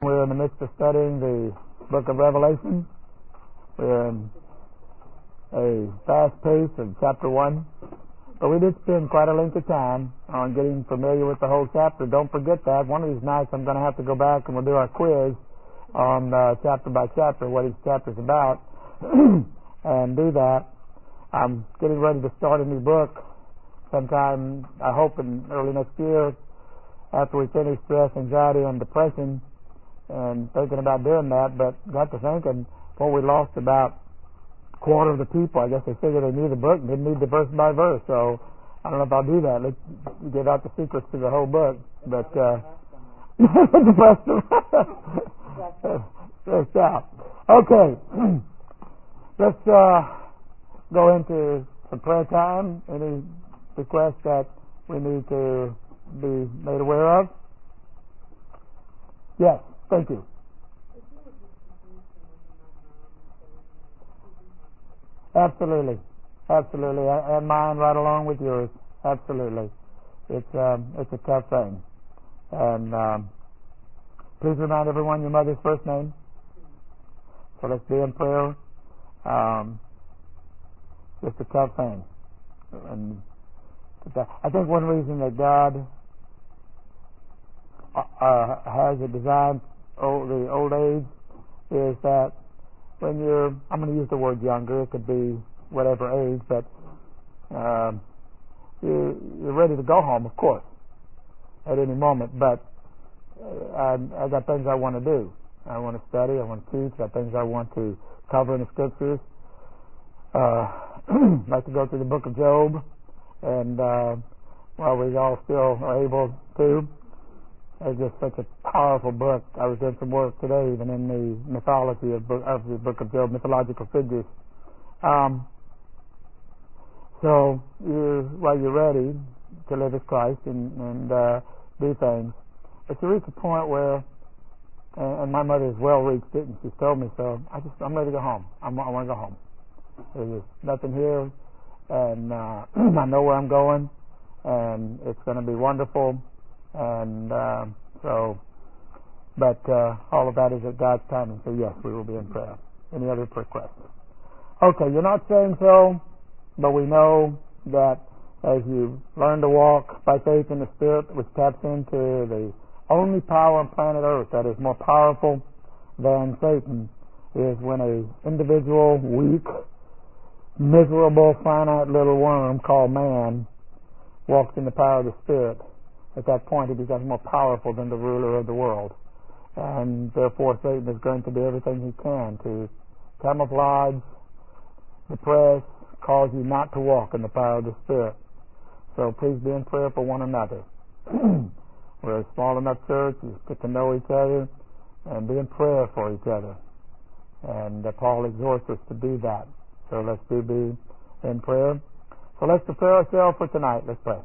We're in the midst of studying the book of Revelation. We're in a fast pace of chapter 1. But we did spend quite a length of time on getting familiar with the whole chapter. Don't forget that. One of these nights I'm going to have to go back and we'll do our quiz on chapter by chapter, what each chapter is about, and do that. I'm getting ready to start a new book sometime, I hope, in early next year, after we finish stress, anxiety, and depression, and thinking about doing that, but got to thinking, well, we lost about a quarter of the people. I guess they figured they knew the book and didn't need the verse by verse, so I don't know if I'll do that. Let's give out the secrets to the whole book, but stressed out. Okay, let's go into some prayer time. Any requests that we need to be made aware of? Yes, thank you. Absolutely, and mine right along with yours. Absolutely, it's a tough thing. And please remind everyone your mother's first name. So let's be in prayer. It's a tough thing, and I think one reason that God has a design the old age is that when you're, I'm going to use the word younger, it could be whatever age, but you're ready to go home, of course, at any moment, but I got things I want to do. I want to study, I want to teach, I got things I want to cover in the scriptures. I'd like to go through the book of Job, and while we all still are able to, it's just such a powerful book. I was doing some work today, even in the mythology of the book of Job, mythological figures. So, while you're ready to live as Christ and do things, but you reach a point where, and my mother has well reached it, and she's told me so. I'm ready to go home. I want to go home. There's nothing here, and I know where I'm going, and it's going to be wonderful. And but all of that is at God's timing. So yes, we will be in prayer. Any other requests? Okay, you're not saying so, but we know that as you learn to walk by faith in the Spirit, which taps into the only power on planet Earth that is more powerful than Satan, is when an individual, weak, miserable, finite little worm called man walks in the power of the Spirit. At that point, he becomes more powerful than the ruler of the world. And therefore, Satan is going to do everything he can to camouflage, depress, cause you not to walk in the power of the Spirit. So please be in prayer for one another. We're a small enough church, you get to know each other, and be in prayer for each other. And Paul exhorts us to do that. So let's be in prayer. So let's prepare ourselves for tonight. Let's pray.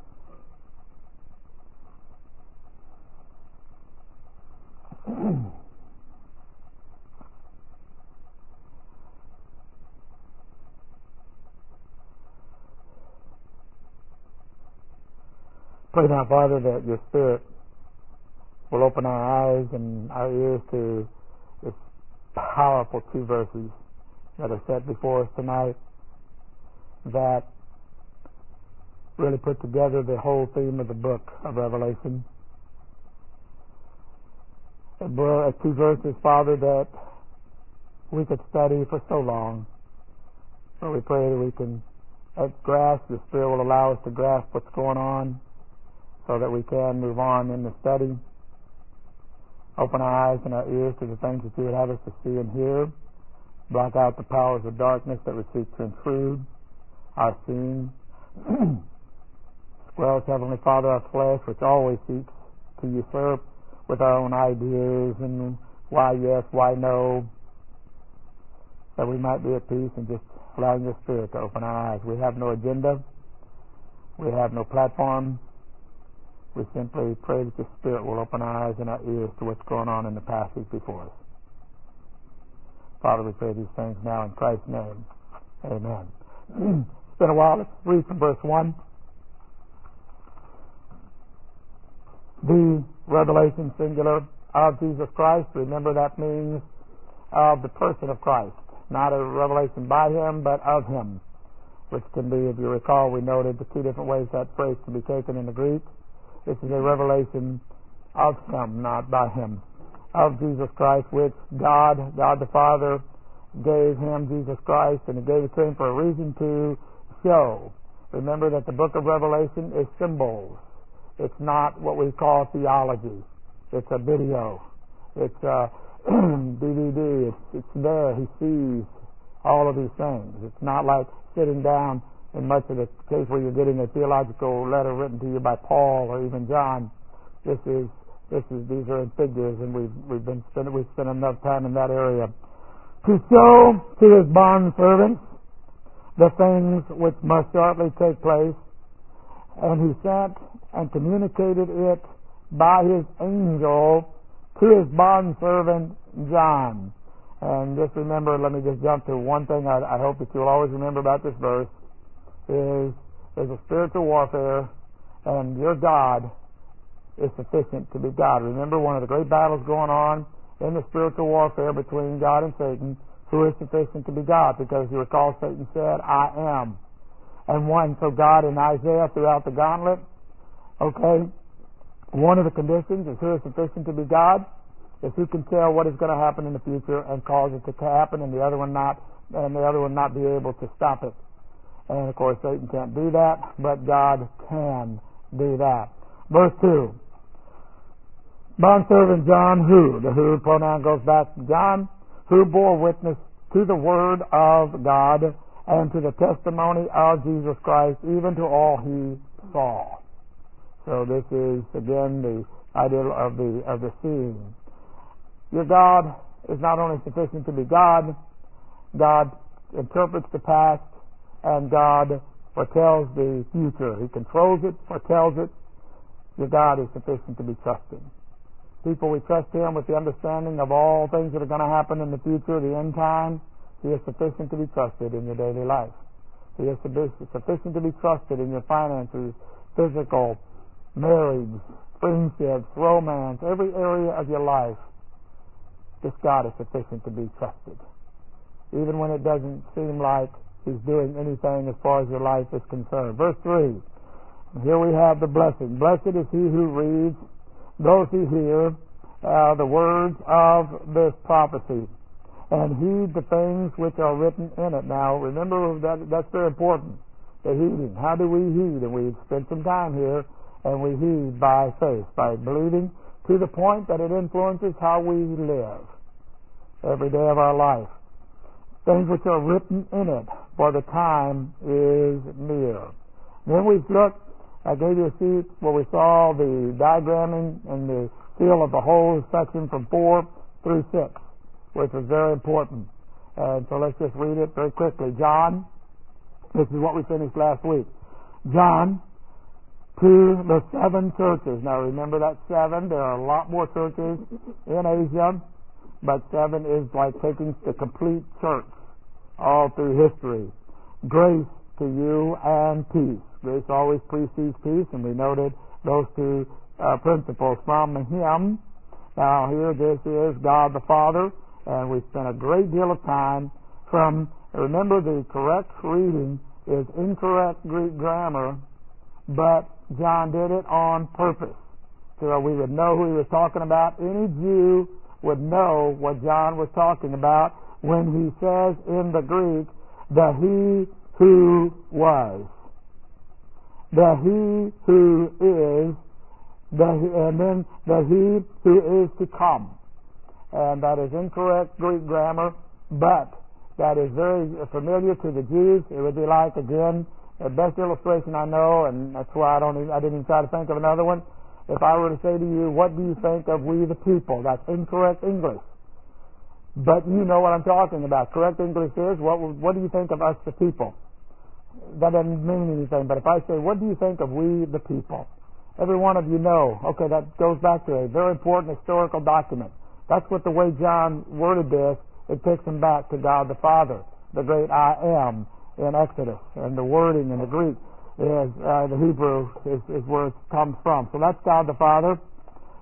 Pray now, Father, that your Spirit will open our eyes and our ears to this powerful 2 verses that are set before us tonight that really put together the whole theme of the book of Revelation. 2 verses, Father, that we could study for so long. So we pray that we can grasp, the Spirit will allow us to grasp what's going on so that we can move on in the study. Open our eyes and our ears to the things that you would have us to see and hear. Block out the powers of darkness that would seek to intrude our seeing. Squelch, Heavenly Father, our flesh, which always seeks to usurp with our own ideas and why yes, why no, that we might be at peace and just allowing your Spirit to open our eyes. We have no agenda. We have no platform. We simply pray that the Spirit will open our eyes and our ears to what's going on in the passage before us. Father, we pray these things now in Christ's name. Amen. It's been a while. Let's read from verse 1. The Revelation singular of Jesus Christ. Remember, that means of the person of Christ, not a revelation by him, but of him, which can be, if you recall, we noted the two different ways that phrase can be taken in the Greek. This is a revelation of him, not by him, of Jesus Christ, which God the Father, gave him, Jesus Christ, and he gave it to him for a reason to show. Remember that the book of Revelation is symbols. It's not what we call theology. It's a video. It's a DVD. It's there. He sees all of these things. It's not like sitting down in much of the case where you're getting a theological letter written to you by Paul or even John. These are in figures, and we've spent enough time in that area to show to his bondservants the things which must shortly take place, and he sent and communicated it by his angel to his bondservant John. And just remember, let me just jump to one thing I hope that you'll always remember about this verse is there's a spiritual warfare, and your God is sufficient to be God. Remember, one of the great battles going on in the spiritual warfare between God and Satan, who is sufficient to be God, because you recall Satan said, I am. And so God in Isaiah throughout the gauntlet, okay, one of the conditions is who is sufficient to be God, is who can tell what is going to happen in the future and cause it to happen, and the other one not be able to stop it. And of course Satan can't do that, but God can do that. Verse 2. Bondservant John, the who pronoun goes back to John, who bore witness to the word of God and to the testimony of Jesus Christ, even to all he saw. So this is again the idea of the seeing. Your God is not only sufficient to be God, God interprets the past, and God foretells the future. He controls it, foretells it. Your God is sufficient to be trusted. People, we trust him with the understanding of all things that are going to happen in the future, the end time. He is sufficient to be trusted in your daily life. He is sufficient to be trusted in your finances, physical, marriage, friendships, romance, every area of your life. This God is sufficient to be trusted. Even when it doesn't seem like he's doing anything as far as your life is concerned. Verse 3. Here we have the blessing. Blessed is he who reads, those who hear the words of this prophecy, and heed the things which are written in it. Now, remember that's very important, the heeding. How do we heed? And we've spent some time here, and we heed by faith, by believing, to the point that it influences how we live every day of our life. Things which are written in it, for the time is near. Then we've looked, I gave you a sheet where we saw the diagramming and the feel of the whole section from 4 through 6, which is very important. And so let's just read it very quickly. John, this is what we finished last week. John, to the 7 churches. Now remember that 7. There are a lot more churches in Asia, but 7 is like taking the complete church all through history. Grace to you and peace. Grace always precedes peace, and we noted those two principles from him. Now here this is God the Father, and we spent a great deal of time remember the correct reading is incorrect Greek grammar, but John did it on purpose, so we would know who he was talking about. Any Jew would know what John was talking about when he says in the Greek, the he who was, the he who is, and then the he who is to come. And that is incorrect Greek grammar, but that is very familiar to the Jews. It would be like, again, the best illustration I know, and that's why I didn't even try to think of another one. If I were to say to you, what do you think of we the people? That's incorrect English. But you know what I'm talking about. Correct English is, what do you think of us the people? That doesn't mean anything, but if I say, what do you think of we the people? Every one of you know, okay, that goes back to a very important historical document. That's what the way John worded this, it takes him back to God the Father, the great I am in Exodus, and the wording in the Greek is, the Hebrew is where it comes from. So that's God the Father,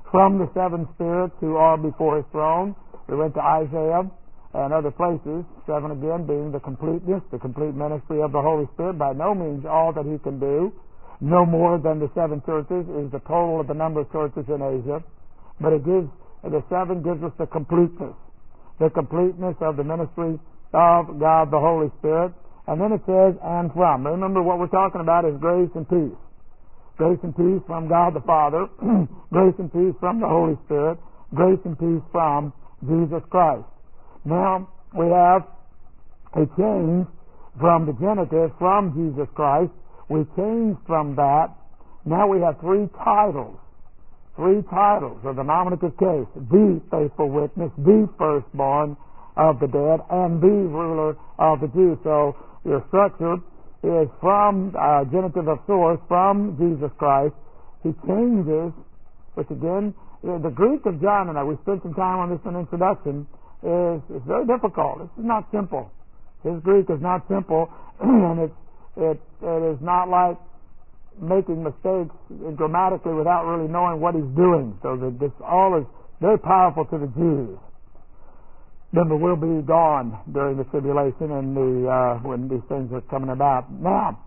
from the seven spirits who are before his throne. We went to Isaiah and other places, 7 again being the completeness, the complete ministry of the Holy Spirit. By no means all that he can do. No more than the 7 churches is the total of the number of churches in Asia. But it gives, the 7 gives us the completeness of the ministry of God the Holy Spirit. And then it says, and from. Remember, what we're talking about is grace and peace. Grace and peace from God the Father. Grace and peace from the Holy Spirit. Grace and peace from Jesus Christ. Now, we have a change from the genitive, from Jesus Christ. We changed from that. Now we have 3 titles. 3 titles of the nominative case. The faithful witness, the firstborn of the dead, and the ruler of the Jews. So your structure is from genitive of source, from Jesus Christ. He changes, which again, the Greek of John and I, we spent some time on this in introduction, is very difficult. This is not simple. His Greek is not simple, and it is not like making mistakes grammatically without really knowing what he's doing. So that this all is very powerful to the Jews. Remember, we'll be gone during the tribulation and when these things are coming about. Now,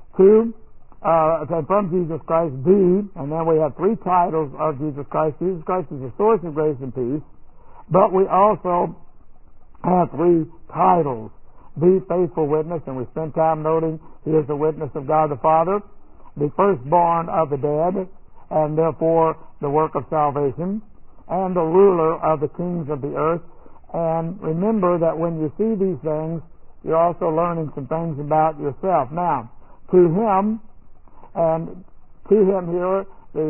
from Jesus Christ, and then we have 3 titles of Jesus Christ. Jesus Christ is the source of grace and peace, but we also have 3 titles. The faithful witness, and we spent time noting he is the witness of God the Father, the firstborn of the dead, and therefore the work of salvation, and the ruler of the kings of the earth. And remember that when you see these things, you're also learning some things about yourself. Now, to him, and to him here,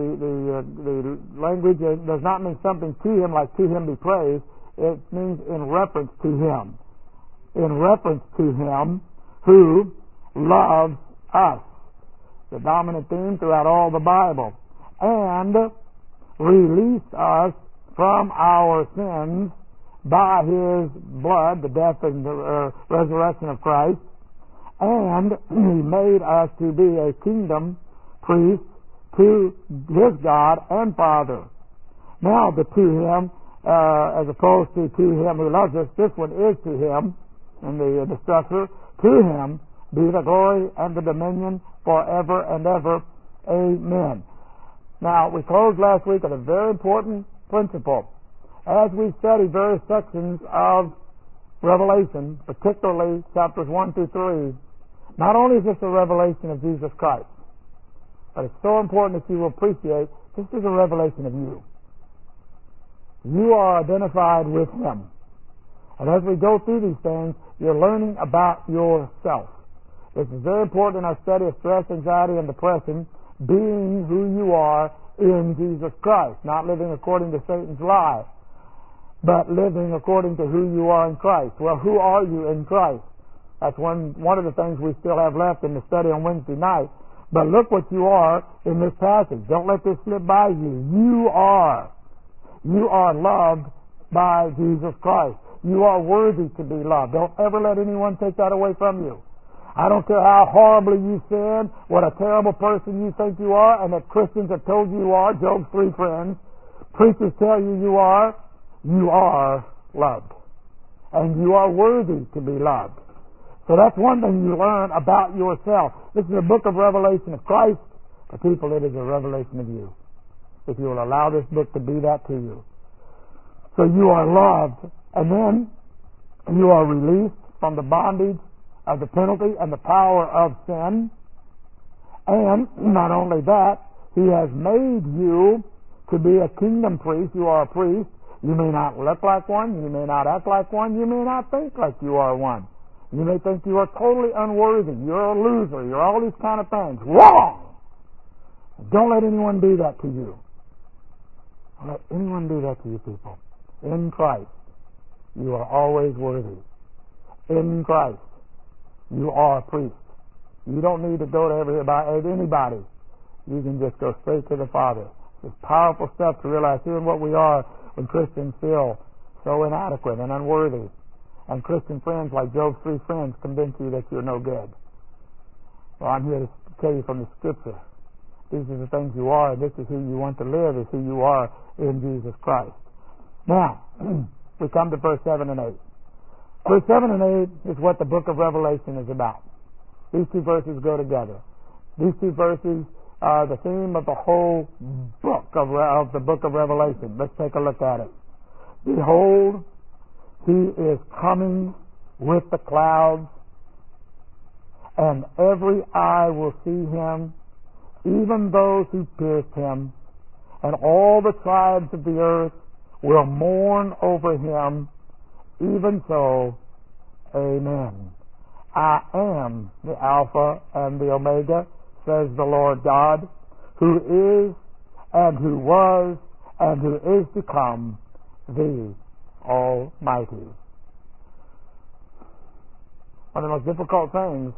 the language does not mean something to him like to him be praised. It means in reference to him. In reference to him who loves us. The dominant theme throughout all the Bible. And released us from our sins by his blood, the death and the resurrection of Christ. And he made us to be a kingdom priest to his God and Father. Now the to him, as opposed to him who loves us, this one is to him, in the structure, to him be the glory and the dominion forever and ever. Amen. Now, we closed last week on a very important principle. As we study various sections of Revelation, particularly chapters 1 through 3, not only is this a revelation of Jesus Christ, but it's so important that you will appreciate this is a revelation of you. You are identified with him. And as we go through these things, you're learning about yourself. This is very important in our study of stress, anxiety, and depression, being who you are in Jesus Christ, not living according to Satan's lie, but living according to who you are in Christ. Well, who are you in Christ? That's one of the things we still have left in the study on Wednesday night. But look what you are in this passage. Don't let this slip by you. You are loved by Jesus Christ. You are worthy to be loved. Don't ever let anyone take that away from you. I don't care how horribly you sin, what a terrible person you think you are, and that Christians have told you are, Job's 3 friends, preachers tell you are loved. And you are worthy to be loved. So that's one thing you learn about yourself. This is a book of revelation of Christ. For people, it is a revelation of you. If you will allow this book to be that to you. So you are loved. And then you are released from the bondage of the penalty and the power of sin. And not only that, he has made you to be a kingdom priest. You are a priest. You may not look like one. You may not act like one. You may not think like you are one. You may think you are totally unworthy. You're a loser. You're all these kind of things. Wrong! Don't let anyone do that to you. Don't let anyone do that to you, people. In Christ, you are always worthy. In Christ, you are a priest. You don't need to go to anybody. You can just go straight to the Father. It's powerful stuff to realize here what we are when Christians feel so inadequate and unworthy. And Christian friends like Job's 3 friends convince you that you're no good. Well, I'm here to tell you from the Scripture These are the things you are, and this is who you want to live, is who you are in Jesus Christ. Now, we come to verse 7 and 8. Verse 7 and 8 is what the book of Revelation is about. These two verses go together. These two verses are the theme of the whole book of the book of Revelation. Let's take a look at it. Behold, he is coming with the clouds, and every eye will see him, even those who pierced him, and all the tribes of the earth will mourn over him. Even so, amen. I am the Alpha and the Omega, says the Lord God, who is, and who was, and who is to come, the Almighty. One of the most difficult things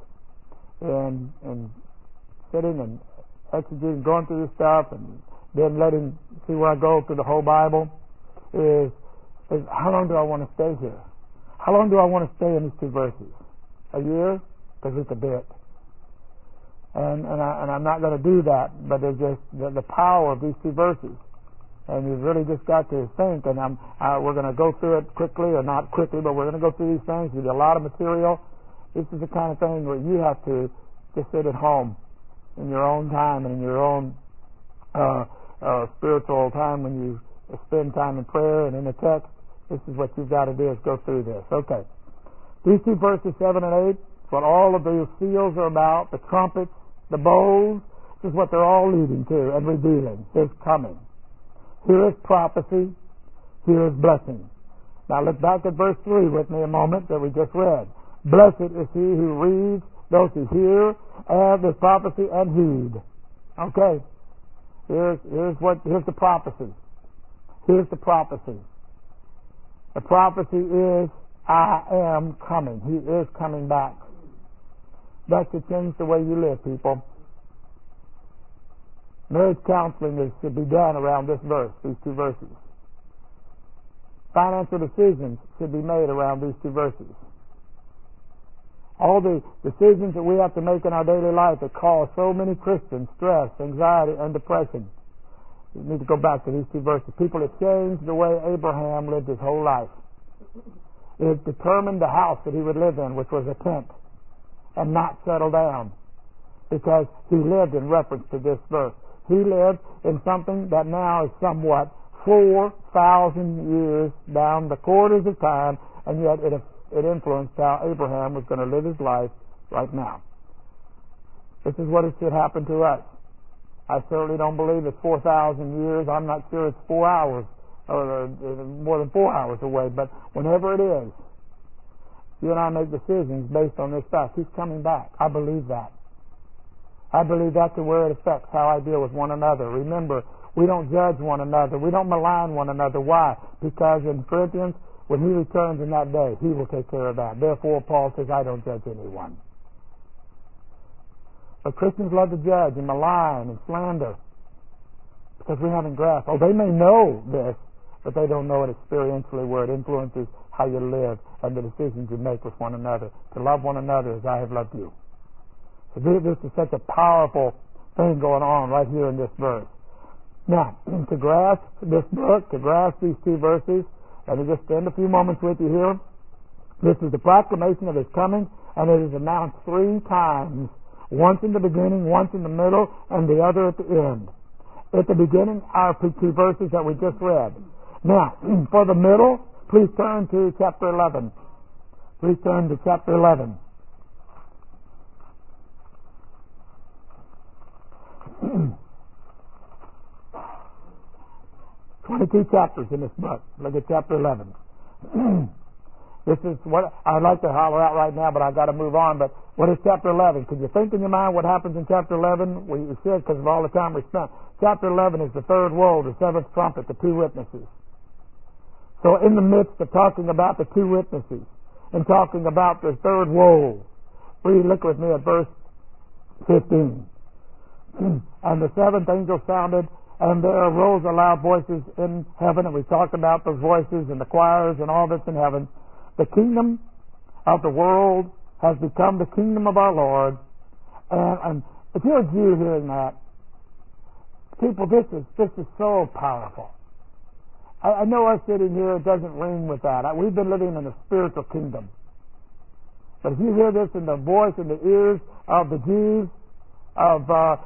in sitting and exegeting, going through this stuff, and then see where I go through the whole Bible, is how long do I want to stay here? How long do I want to stay in these two verses? A year? Because it's a bit. And I'm not going to do that, but there's just the power of these two verses. And you've really just got to think, and we're going to go through it quickly, or not quickly, but we're going to go through these things. There's a lot of material. This is the kind of thing where you have to just sit at home in your own time and in your own spiritual time when you spend time in prayer and in the text. This is what you've got to do, is go through this. Okay. These two verses, 7 and 8, what all of these seals are about, the trumpets, the bowls, this is what they're all leading to and revealing His coming. Here is prophecy. Here is blessing. Now look back at verse 3 with me a moment that we just read. Blessed is he who reads, those who hear, and the prophecy and heed. Okay. Here's the prophecy. Here's the prophecy. The prophecy is, I am coming. He is coming back. That should change the way you live, people. Marriage counseling should be done around this verse, these two verses. Financial decisions should be made around these two verses. All the decisions that we have to make in our daily life that cause so many Christians stress, anxiety, and depression. You need to go back to these two verses. People have changed the way Abraham lived his whole life. It determined the house that he would live in, which was a tent, and not settle down, because he lived in reference to this verse. He lived in something that now is somewhat 4,000 years down the corridors of time, and yet it influenced how Abraham was going to live his life right now. This is what it should happen to us. I certainly don't believe it's 4,000 years. I'm not sure it's 4 hours, or more than 4 hours away, but whenever it is, you and I make decisions based on this fact. He's coming back. I believe that. I believe that's the way it affects how I deal with one another. Remember, we don't judge one another. We don't malign one another. Why? Because in Corinthians, when He returns in that day, He will take care of that. Therefore, Paul says, I don't judge anyone. But Christians love to judge and malign and slander because we haven't grasped. Oh, they may know this, but they don't know it experientially, where it influences how you live and the decisions you make with one another. To love one another as I have loved you. So this is such a powerful thing going on right here in this verse. Now, to grasp this book, to grasp these two verses, let me just spend a few moments with you here. This is the proclamation of His coming, and it is announced 3 times. Once in the beginning, once in the middle, and the other at the end. At the beginning are 2 verses that we just read. Now, for the middle, please turn to chapter 11. Please turn to chapter 11. 22 chapters in this book. Look at chapter 11. This is what I'd like to holler out right now, but I've got to move on. But what is chapter 11? Could you think in your mind what happens in chapter 11? We should, because of all the time we spent. Chapter 11 is the third woe, the 7th trumpet, the 2 witnesses. So in the midst of talking about the 2 witnesses and talking about the third woe, please look with me at verse 15. And the 7th angel sounded, and there arose loud voices in heaven, and we talked about those voices and the choirs and all that's in heaven. The kingdom of the world has become the kingdom of our Lord. And if you're a Jew hearing that, People, this is so powerful. I know us sitting here, it doesn't ring with that. We've been living in a spiritual kingdom. But if you hear this in the voice and the ears of the Jews of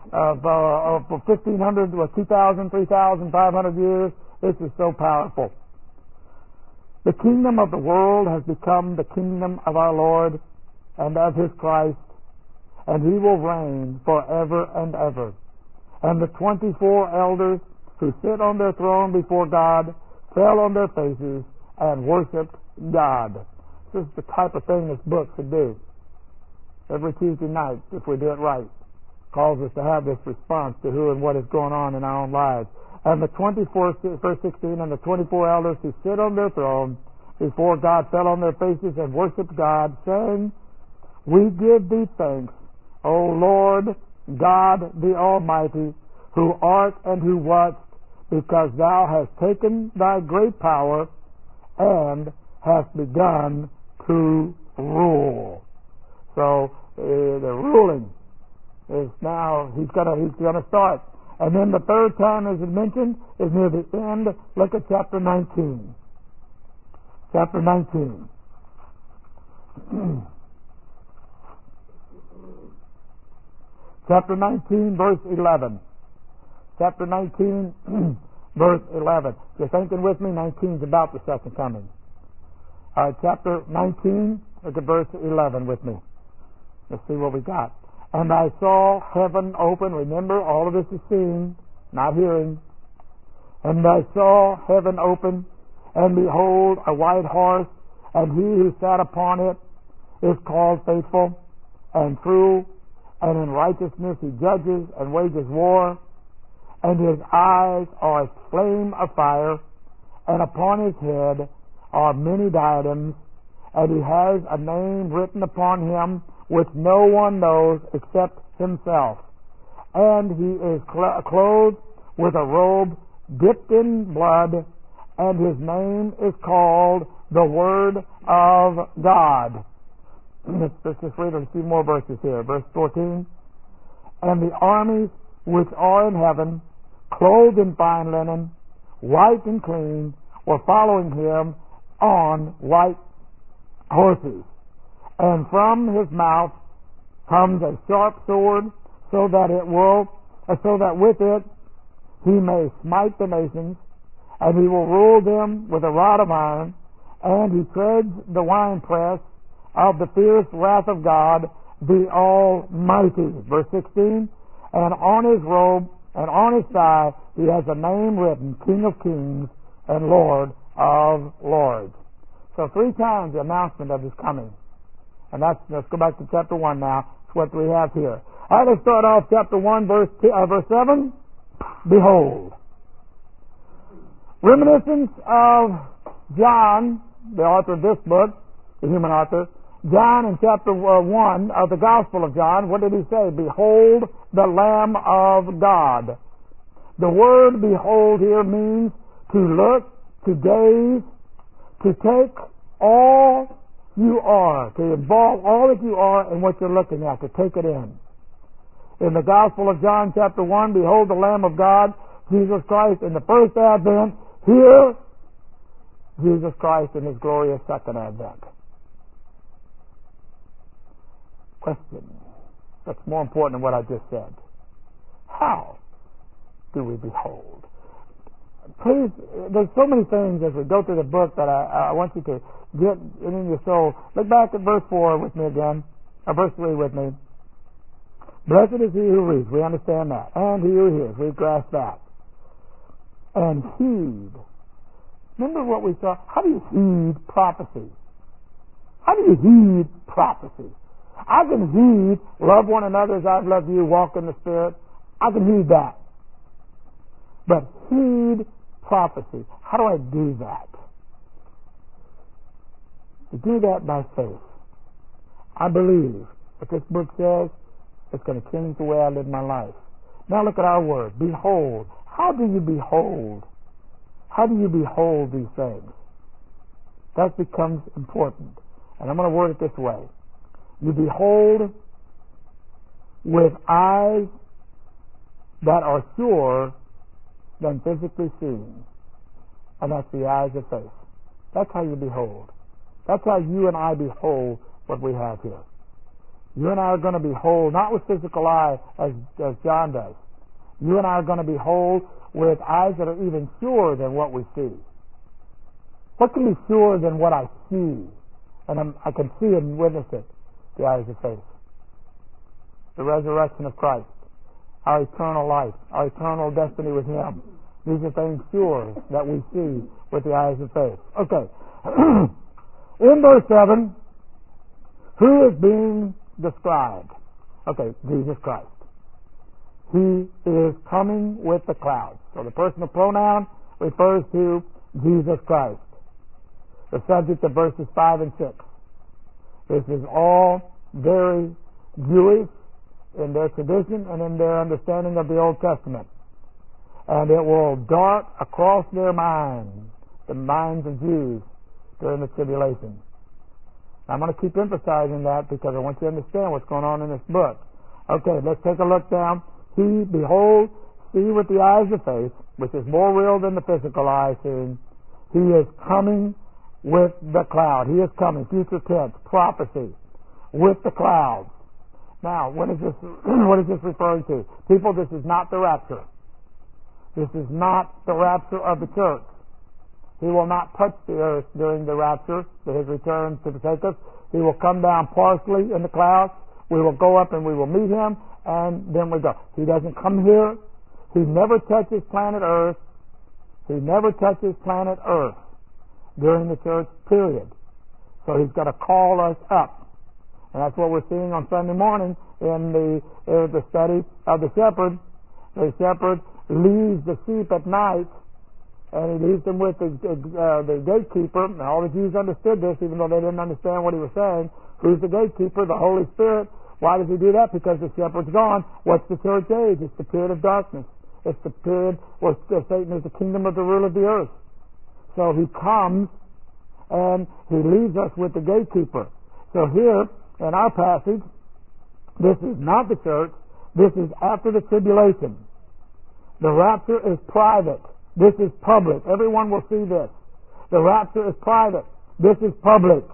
1,500, 2,000, 3,500 years, this is so powerful. The kingdom of the world has become the kingdom of our Lord and of His Christ, and He will reign forever and ever. And the 24 elders who sit on their throne before God fell on their faces and worshiped God. This is the type of thing this book should do. Every Tuesday night, if we do it right, calls us to have this response to who and what is going on in our own lives. And the 24, verse 16, and the 24 elders who sit on their throne before God fell on their faces and worshiped God, saying, We give thee thanks, O Lord God the Almighty, who art and who wast, because thou hast taken thy great power and hast begun to rule. So the ruling is now, he's gonna start. And then the third time, as it mentioned, is near the end. Look at chapter 19. Chapter 19. Chapter 19, verse 11. Chapter 19, verse 11. You're thinking with me? 19 is about the second coming. All right, chapter 19, look at verse 11 with me. Let's see what we got. And I saw heaven open. Remember, all of this is seeing, not hearing. And I saw heaven open, and behold, a white horse, and he who sat upon it is called Faithful and True, and in righteousness he judges and wages war. And his eyes are a flame of fire, and upon his head are many diadems, and he has a name written upon him which no one knows except himself. And he is clothed with a robe dipped in blood, and his name is called the Word of God. Let's just read a few more verses here. Verse 14. And the armies which are in heaven, clothed in fine linen, white and clean, were following him on white horses. And from his mouth comes a sharp sword, so that with it he may smite the nations, and he will rule them with a rod of iron, and he treads the winepress of the fierce wrath of God, the Almighty. Verse 16, and on his robe and on his thigh he has a name written, King of Kings and Lord of Lords. So 3 times the announcement of his coming. And let's go back to chapter 1 now. That's what we have here. All right, let's start off chapter 1, verse 7. Behold. Reminiscence of John, the author of this book, the human author. John in chapter 1 of the Gospel of John, what did he say? Behold the Lamb of God. The word behold here means to look, to gaze, to take all you are, to involve all that you are in what you're looking at, to take it in. In the Gospel of John chapter 1, behold the Lamb of God, Jesus Christ in the first advent. Here, Jesus Christ in his glorious second advent. Question. That's more important than what I just said. How do we behold? Please, there's so many things as we go through the book that I want you to get in your soul. Look back at verse 4 with me again, or verse 3 with me. Blessed is he who reads. We understand that. And he who hears. We grasp that. And heed. Remember what we saw? How do you heed prophecy? How do you heed prophecy? I can heed, love one another as I've loved you, walk in the Spirit. I can heed that. But heed prophecy. How do I do that? To do that by faith. I believe what this book says, it's going to change the way I live my life. Now look at our word. Behold. How do you behold? How do you behold these things? That becomes important. And I'm going to word it this way. You behold with eyes that are sure than physically seeing. And that's the eyes of faith. That's how you behold. That's how you and I behold what we have here. You and I are going to behold, not with physical eye as John does. You and I are going to behold with eyes that are even surer than what we see. What can be surer than what I see? And I can see and witness it. The eyes of faith. The resurrection of Christ. Our eternal life. Our eternal destiny with Him. These are things sure that we see with the eyes of faith. Okay. In verse 7, who is being described? Okay, Jesus Christ. He is coming with the clouds. So the personal pronoun refers to Jesus Christ. The subject of verses 5 and 6. This is all very Jewish in their tradition and in their understanding of the Old Testament. And it will dart across their minds, the minds of Jews, during the tribulation. I'm going to keep emphasizing that because I want you to understand what's going on in this book. Okay, let's take a look down. He, behold, see with the eyes of faith, which is more real than the physical eye seeing. He is coming with the cloud. He is coming, future tense, prophecy, with the clouds. Now, what is this referring to? People, this is not the rapture. This is not the rapture of the church. He will not touch the earth during the rapture, His return to take us. He will come down partially in the clouds. We will go up and we will meet Him, and then we go. He doesn't come here. He never touches planet Earth. He never touches planet Earth during the church period. So He's got to call us up. And that's what we're seeing on Sunday morning in the study of the shepherd. The shepherd leaves the sheep at night, and he leaves them with the gatekeeper. And all the Jews understood this, even though they didn't understand what he was saying. Who's the gatekeeper? The Holy Spirit. Why does he do that? Because the shepherd's gone. What's the church age? It's the period of darkness. It's the period where Satan is the kingdom of the rule of the earth. So he comes and he leaves us with the gatekeeper. So here in our passage, this is not the church. This is after the tribulation. The rapture is private. This is public. Everyone will see this. The rapture is private. This is public.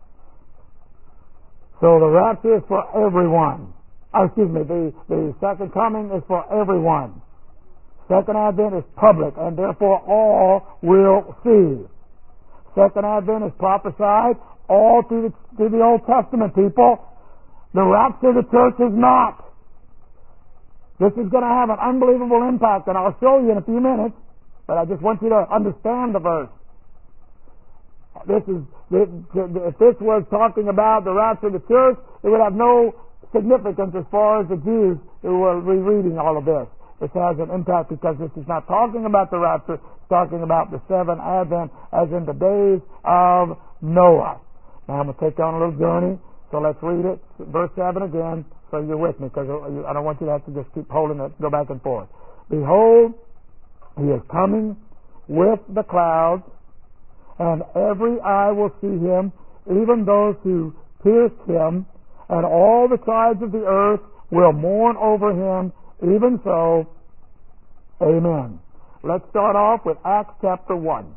So the rapture is for everyone. The second coming is for everyone. Second advent is public, and therefore all will see. Second advent is prophesied all through the Old Testament, people. The rapture of the church is not. This is going to have an unbelievable impact, and I'll show you in a few minutes, but I just want you to understand the verse. If this was talking about the rapture of the church, it would have no significance as far as the Jews who were rereading all of this. This has an impact because this is not talking about the rapture, it's talking about the seventh advent as in the days of Noah. Now I'm going to take you on a little journey, so let's read it, verse 7 again, so you're with me, because I don't want you to have to just keep holding it, go back and forth. Behold, He is coming with the clouds, and every eye will see Him, even those who pierced Him, and all the tribes of the earth will mourn over Him. Even so, amen. Let's start off with Acts chapter 1.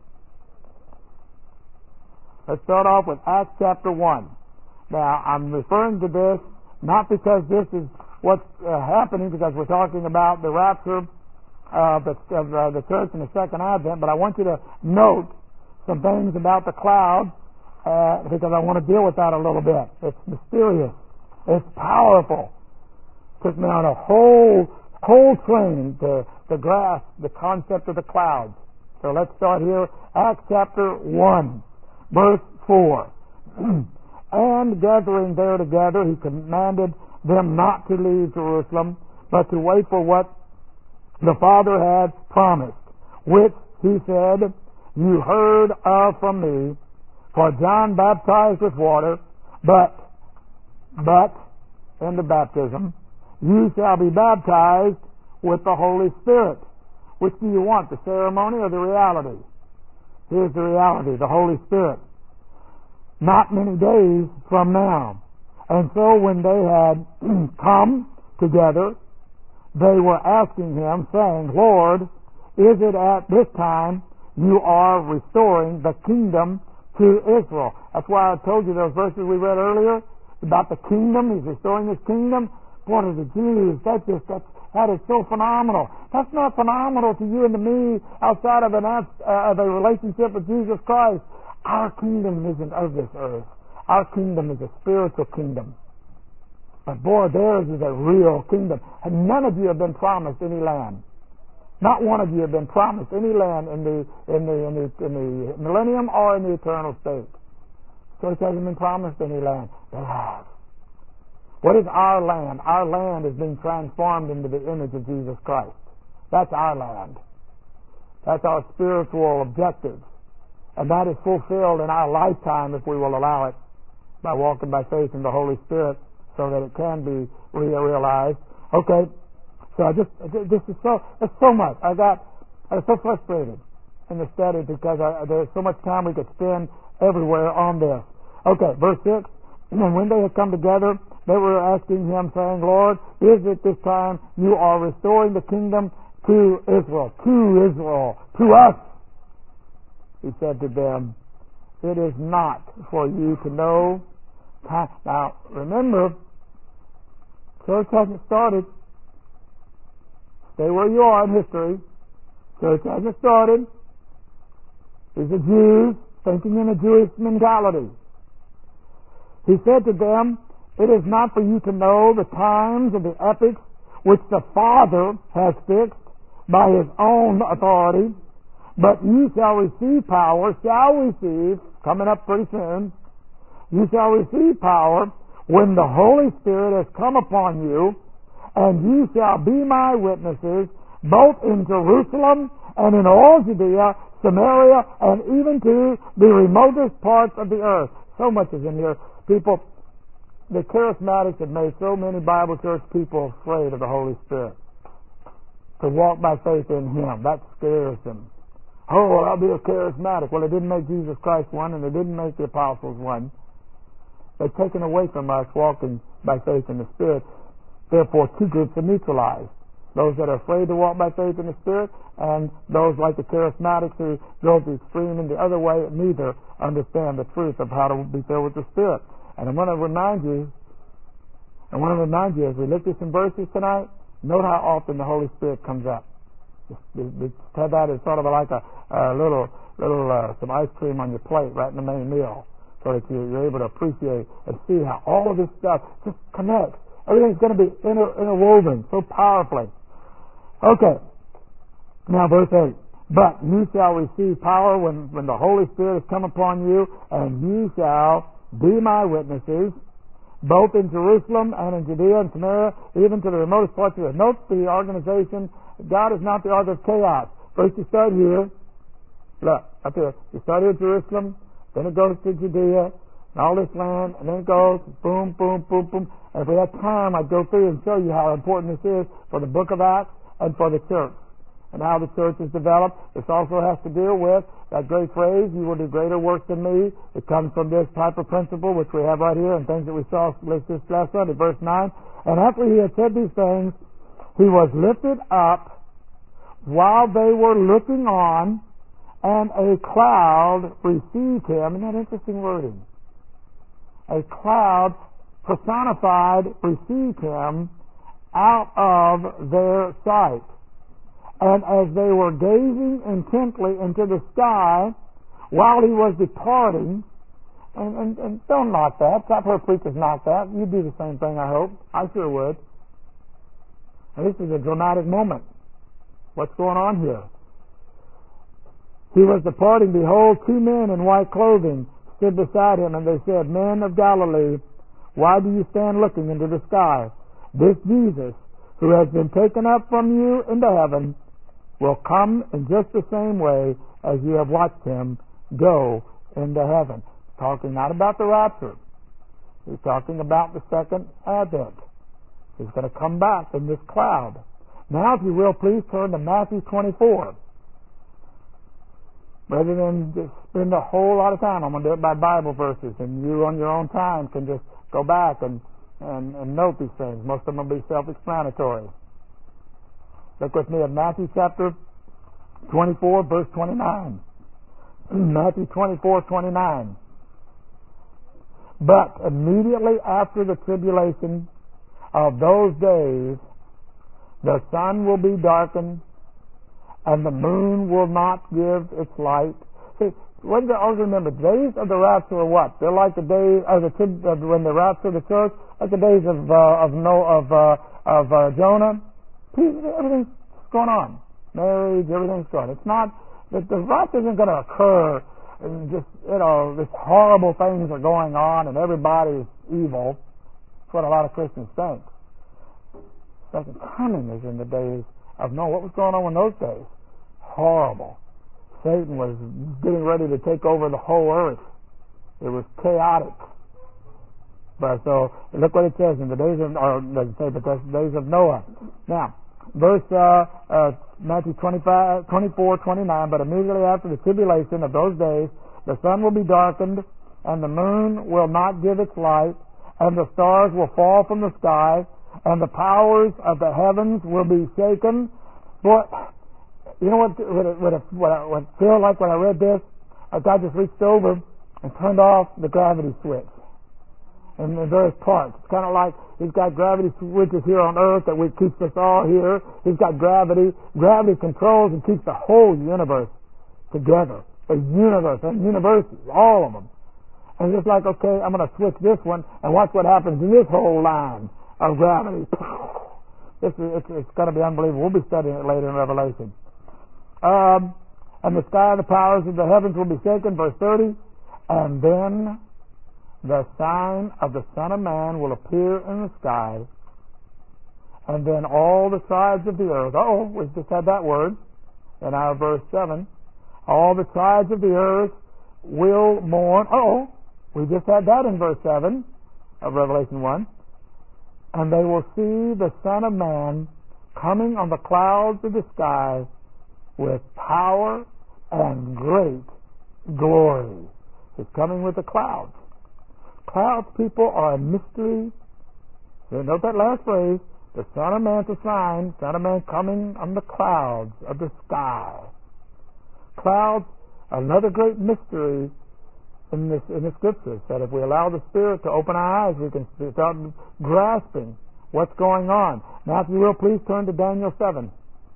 Let's start off with Acts chapter 1. Now, I'm referring to this not because this is what's happening, because we're talking about the rapture of the church in the second advent, but I want you to note some things about the cloud because I want to deal with that a little bit. It's mysterious. It's powerful. Took me on a whole train to grasp the concept of the clouds. So let's start here. Acts chapter 1, verse 4. And gathering there together, He commanded them not to leave Jerusalem, but to wait for what the Father had promised, which He said, You heard of from me, for John baptized with water, but in the baptism, you shall be baptized with the Holy Spirit. Which do you want, the ceremony or the reality? Here's the reality, the Holy Spirit. Not many days from now. And so when they had come together, they were asking Him, saying, Lord, is it at this time you are restoring the kingdom to Israel? That's why I told you those verses we read earlier about the kingdom. He's restoring his kingdom. Boy, to the Jews, that is so phenomenal. That's not phenomenal to you and to me outside of a relationship with Jesus Christ. Our kingdom isn't of this earth. Our kingdom is a spiritual kingdom. But boy, theirs is a real kingdom. And none of you have been promised any land. Not one of you have been promised any land in the millennium or in the eternal state. Church hasn't been promised any land. They have. What is our land? Our land is being transformed into the image of Jesus Christ. That's our land. That's our spiritual objective. And that is fulfilled in our lifetime if we will allow it by walking by faith in the Holy Spirit so that it can be realized. Okay. So this is so much. I was so frustrated in the study because there's so much time we could spend everywhere on this. Okay, verse 6. And when they had come together, they were asking him, saying, Lord, is it this time you are restoring the kingdom to Israel? To Israel. To us. He said to them, it is not for you to know. Now, remember, church hasn't started. Stay where you are in history. Church hasn't started. These are Jews thinking in a Jewish mentality. He said to them, it is not for you to know the times of the epochs which the Father has fixed by his own authority, but you shall receive power, coming up pretty soon, you shall receive power when the Holy Spirit has come upon you, and you shall be my witnesses both in Jerusalem and in all Judea, Samaria, and even to the remotest parts of the earth. So much is in here. People, the charismatics have made so many Bible church people afraid of the Holy Spirit. To walk by faith in Him. That scares them. Oh, well, I'll be a charismatic. Well, it didn't make Jesus Christ one, and it didn't make the apostles one. They've taken away from us walking by faith in the Spirit. Therefore, two groups are neutralized. Those that are afraid to walk by faith in the Spirit, and those like the charismatics who go to the extreme in the other way, neither understand the truth of how to be filled with the Spirit. And I want to remind you as we look at some verses tonight, note how often the Holy Spirit comes up. Have that as sort of like a little some ice cream on your plate right in the main meal, so that you're able to appreciate and see how all of this stuff just connects. Everything's going to be interwoven so powerfully. Okay. Now verse 8. But you shall receive power when the Holy Spirit has come upon you, and you shall be my witnesses, both in Jerusalem and in Judea and Samaria, even to the remotest parts of the earth. Note the organization. God is not the author of chaos. First you start here. Look, up here. You start here at Jerusalem, then it goes to Judea, and all this land, and then it goes boom, boom, boom, boom. And if we had time, I'd go through and show you how important this is for the book of Acts and for the church, and how the church is developed. This also has to deal with that great phrase, you will do greater works than me. It comes from this type of principle, which we have right here, and things that we saw this last Sunday, verse 9. And after he had said these things, he was lifted up while they were looking on, and a cloud received him. Isn't that interesting wording? A cloud personified received him out of their sight. And as they were gazing intently into the sky while he was departing, and don't knock that. I've heard preachers knock that. You do the same thing, I hope. I sure would. And this is a dramatic moment. What's going on here? He was departing. Behold, two men in white clothing stood beside him, and they said, Men of Galilee, why do you stand looking into the sky? This Jesus, who has been taken up from you into heaven, will come in just the same way as you have watched him go into heaven. Talking not about the rapture. He's talking about the second advent. He's going to come back in this cloud. Now, if you will, please turn to Matthew 24. Rather than just spend a whole lot of time, I'm going to do it by Bible verses, and you on your own time can just go back and note these things. Most of them will be self-explanatory. Look with me at Matthew chapter 24, verse 29. Matthew 24:29. But immediately after the tribulation of those days, the sun will be darkened, and the moon will not give its light. See, always remember, days of the rapture are what? They're like the days of when the rapture of the church, like the days of Jonah. Everything's going on. Marriage, everything's going on. It's not that the rapture isn't going to occur. And just, this horrible things are going on and everybody's evil. That's what a lot of Christians think. Second coming is in the days of Noah. What was going on in those days? Horrible. Satan was getting ready to take over the whole earth. It was chaotic. But so, look what it says in the days of, or it doesn't say, but that's the days of Noah. Now, verse Matthew 24:29. But immediately after the tribulation of those days, the sun will be darkened, and the moon will not give its light, and the stars will fall from the sky, and the powers of the heavens will be shaken. Boy, you know what I feel like when I read this? God just reached over and turned off the gravity switch in the various parts. It's kind of like He's got gravity switches here on Earth that keeps us all here. He's got gravity. Gravity controls and keeps the whole universe together. The universe and universes, all of them. And it's like, okay, I'm going to switch this one and watch what happens in this whole line of gravity. It's going to be unbelievable. We'll be studying it later in Revelation. And the sky and the powers of the heavens will be shaken, verse 30. And then the sign of the Son of Man will appear in the sky, and then all the tribes of the earth, we just had that word in our verse 7, all the tribes of the earth will mourn, we just had that in verse 7 of Revelation 1, and they will see the Son of Man coming on the clouds of the sky with power and great glory. He's coming with the clouds. Clouds, people, are a mystery. So note that last phrase, the Son of Man's a sign, Son of Man coming on the clouds of the sky. Clouds, another great mystery in the Scriptures, that if we allow the Spirit to open our eyes, we can start grasping what's going on. Now, if you will, please turn to Daniel 7.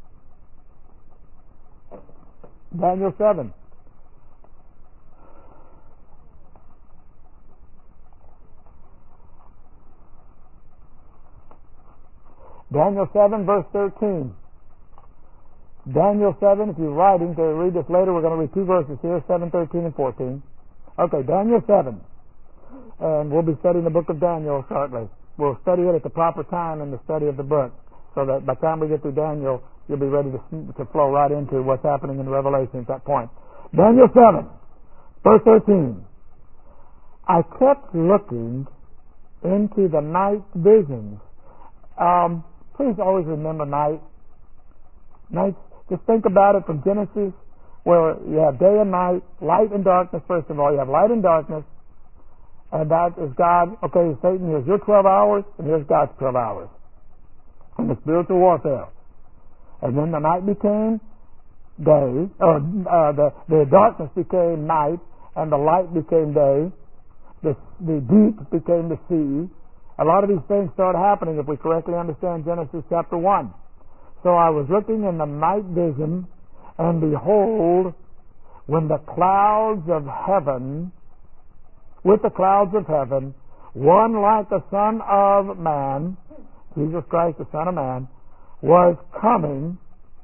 Daniel 7. Daniel 7, verse 13. Daniel 7, if you're writing to read this later, we're going to read two verses here, 7, 13, and 14. Okay, Daniel 7. And we'll be studying the book of Daniel shortly. We'll study it at the proper time in the study of the book, so that by the time we get through Daniel, you'll be ready to flow right into what's happening in Revelation at that point. Daniel 7, verse 13. I kept looking into the night visions. Please always remember night. Just think about it from Genesis, where you have day and night, light and darkness. First of all, you have light and darkness, and that is God. Okay, Satan, here's your 12 hours, and here's God's 12 hours in the spiritual warfare. And then the night became day, or the darkness became night, and the light became day. The deep became the sea. A lot of these things start happening if we correctly understand Genesis chapter 1. So I was looking in the night vision, and behold, when the clouds of heaven, with the clouds of heaven, one like the Son of Man, Jesus Christ, the Son of Man, was coming,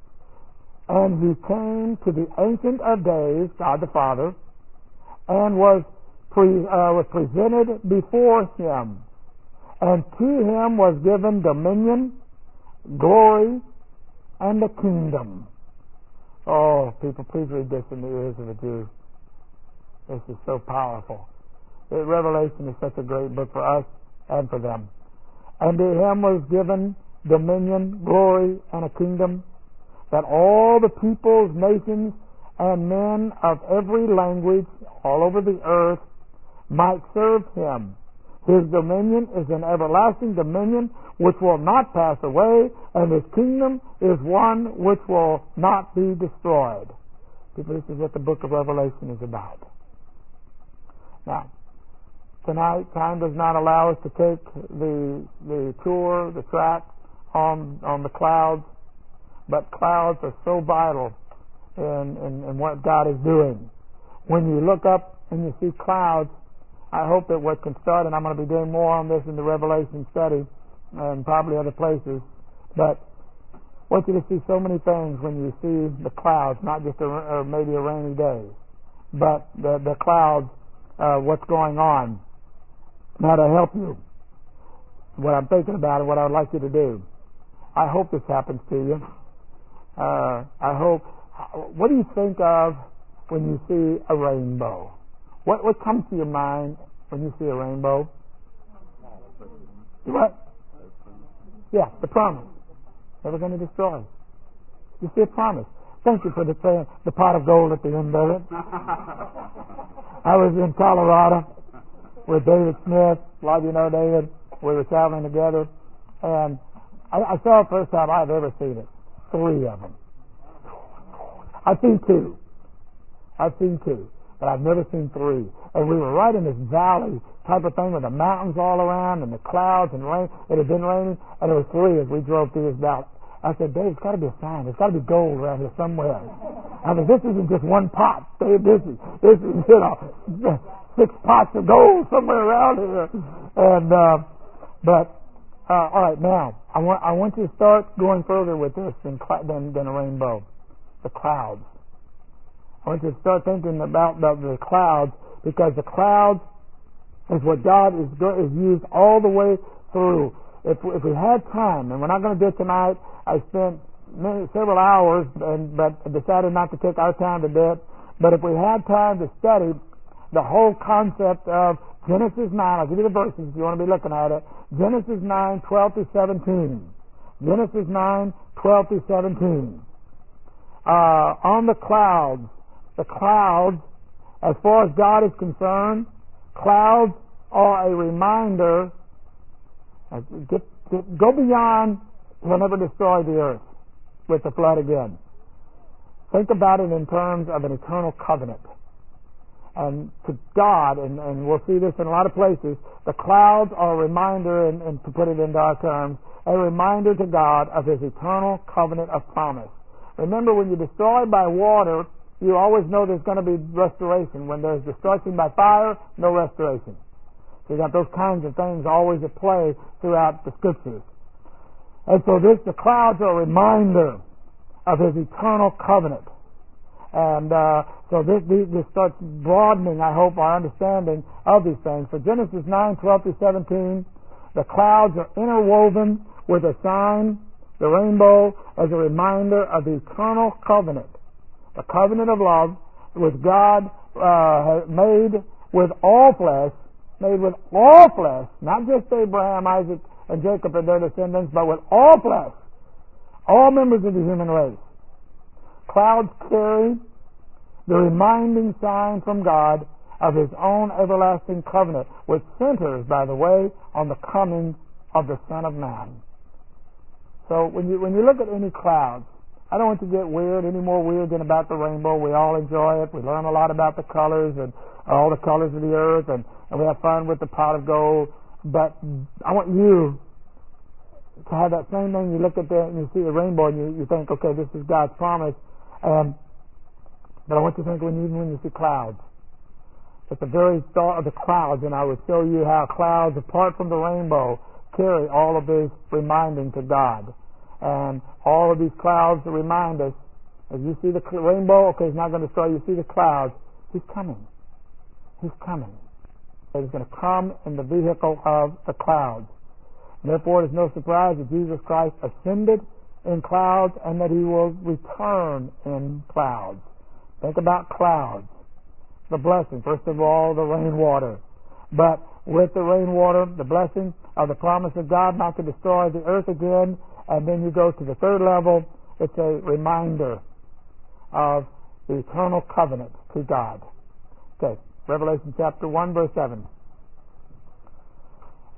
and he came to the Ancient of Days, God the Father, and was presented before him. And to him was given dominion, glory, and a kingdom. Oh, people, please read this in the ears of a Jew. This is so powerful. Revelation is such a great book for us and for them. And to him was given dominion, glory, and a kingdom, that all the peoples, nations, and men of every language all over the earth might serve him. His dominion is an everlasting dominion which will not pass away, and His kingdom is one which will not be destroyed. People, this is what the book of Revelation is about. Now, tonight, time does not allow us to take the tour, the track on the clouds, but clouds are so vital in what God is doing. When you look up and you see clouds, I hope that what can start, and I'm going to be doing more on this in the Revelation study and probably other places, but I want you to see so many things when you see the clouds, not just maybe a rainy day, but the clouds, what's going on. Now, to help you, what I'm thinking about and what I'd like you to do, I hope this happens to you. I hope. What do you think of when you see a rainbow? What comes to your mind when you see a rainbow? What? Yeah, the promise. Never going to destroy. You see a promise. Thank you for the pot of gold at the end of it. I was in Colorado with David Smith. A lot of you know David. We were traveling together, and I saw it the first time I've ever seen it. 3 of them. I've seen 2, but I've never seen 3. And we were right in this valley type of thing with the mountains all around and the clouds and rain. It had been raining, and there were 3 as we drove through this valley. I said, Dave, it's got to be a sign. There's got to be gold around here somewhere. I mean, this isn't just one pot. This is 6 pots of gold somewhere around here. And all right, now I want you to start going further with this than a rainbow. The clouds. I want you to start thinking about the clouds, because the clouds is what God is used all the way through. If we had time, and we're not going to do it tonight, I spent several hours, but decided not to take our time to do it. But if we had time to study the whole concept of Genesis 9, I'll give you the verses if you want to be looking at it. Genesis 9, 12 through 17. Genesis 9, 12 through 17. On the clouds, as far as God is concerned, clouds are a reminder. Go beyond, will never destroy the earth with the flood again. Think about it in terms of an eternal covenant. And to God, and we'll see this in a lot of places, the clouds are a reminder, and to put it into our terms, a reminder to God of His eternal covenant of promise. Remember, when you're destroyed by water, you always know there's going to be restoration. When there's destruction by fire, no restoration. So you've got those kinds of things always at play throughout the Scriptures. And so the clouds are a reminder of His eternal covenant. And so this starts broadening, I hope, our understanding of these things. For Genesis 9, 12 through 17, the clouds are interwoven with a sign, the rainbow, as a reminder of the eternal covenant, the covenant of love with God made with all flesh, not just Abraham, Isaac, and Jacob and their descendants, but with all flesh, all members of the human race. Clouds carry the reminding sign from God of His own everlasting covenant, which centers, by the way, on the coming of the Son of Man. So when you look at any clouds, I don't want to get weird, any more weird than about the rainbow. We all enjoy it. We learn a lot about the colors and all the colors of the earth, and we have fun with the pot of gold. But I want you to have that same thing. You look at that and you see the rainbow and you think, okay, this is God's promise. But I want you to think when you see clouds. At the very thought of the clouds, and I would show you how clouds, apart from the rainbow, carry all of this reminding to God. And all of these clouds remind us, as you see the rainbow, okay, He's not going to destroy you. See the clouds, He's coming. He's coming. He's going to come in the vehicle of the clouds. And therefore, it is no surprise that Jesus Christ ascended in clouds and that He will return in clouds. Think about clouds. The blessing, first of all, the rainwater. But with the rainwater, the blessing of the promise of God not to destroy the earth again, and then you go to the third level, it's a reminder of the eternal covenant to God. Okay, Revelation chapter 1, verse 7.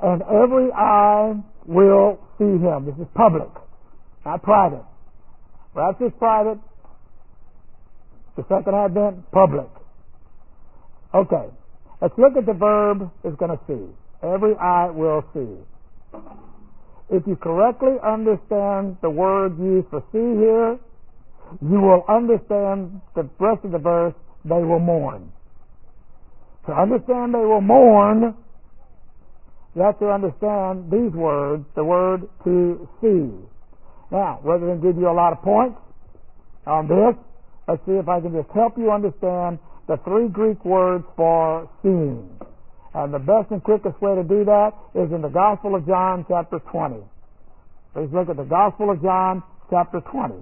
and every eye will see him. This is public, not private. Rapture is private. The second advent, public. Okay, let's look at the verb is going to see. Every eye will see. If you correctly understand the word used for see here, you will understand the rest of the verse, they will mourn. To understand they will mourn, you have to understand these words, the word to see. Now, rather than give you a lot of points on this, let's see if I can just help you understand the three Greek words for seeing. And the best and quickest way to do that is in the Gospel of John, chapter 20. Please look at the Gospel of John, chapter 20.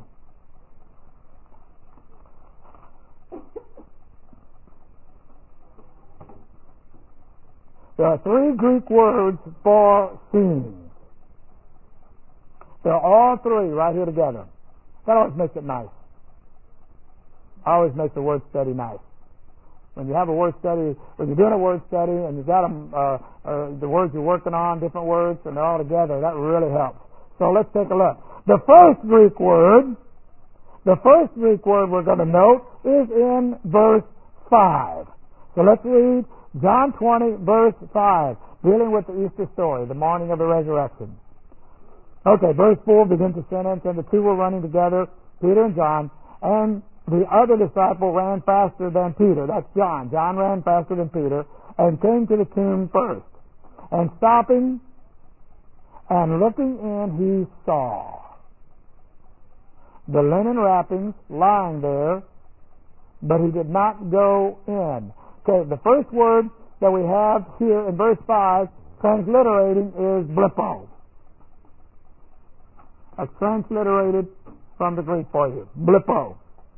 There are three Greek words for seeing. They're all three right here together. That always makes it nice. Always makes the word study nice. When you have a word study, when you're doing a word study and you've got them, the words you're working on, different words, and they're all together, that really helps. So let's take a look. The first Greek word we're going to note is in verse 5. So let's read John 20, verse 5, dealing with the Easter story, the morning of the resurrection. Okay, verse 4 begins the sentence, and the two were running together, Peter and John, and the other disciple ran faster than Peter. That's John. John ran faster than Peter and came to the tomb first. And stopping and looking in, he saw the linen wrappings lying there, but he did not go in. Okay, the first word that we have here in verse 5, transliterating, is blippo. That's transliterated from the Greek for you. Blippo.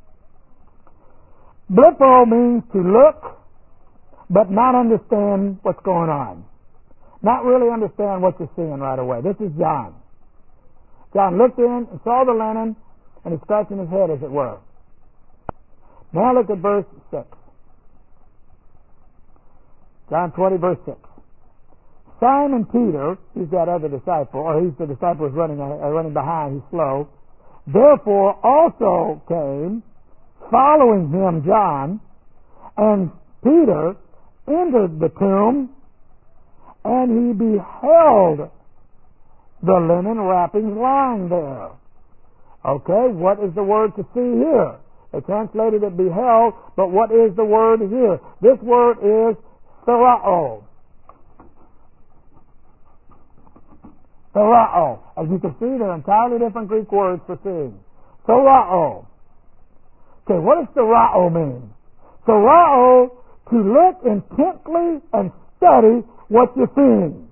Blippo means to look, but not understand what's going on. Not really understand what you're seeing right away. This is John. John looked in and saw the linen, and he's scratching his head, as it were. Now look at verse 6. John 20, verse 6. Simon Peter, he's that other disciple, or he's the disciple who's running behind, he's slow, therefore also came, following him, John, and Peter entered the tomb, and he beheld the linen wrappings lying there. Okay, what is the word to see here? They translated it beheld, but what is the word here? This word is therao. Therao. As you can see, they're entirely different Greek words for seeing. Therao. Okay, what does therao mean? Therao, to look intently and study what you're seeing.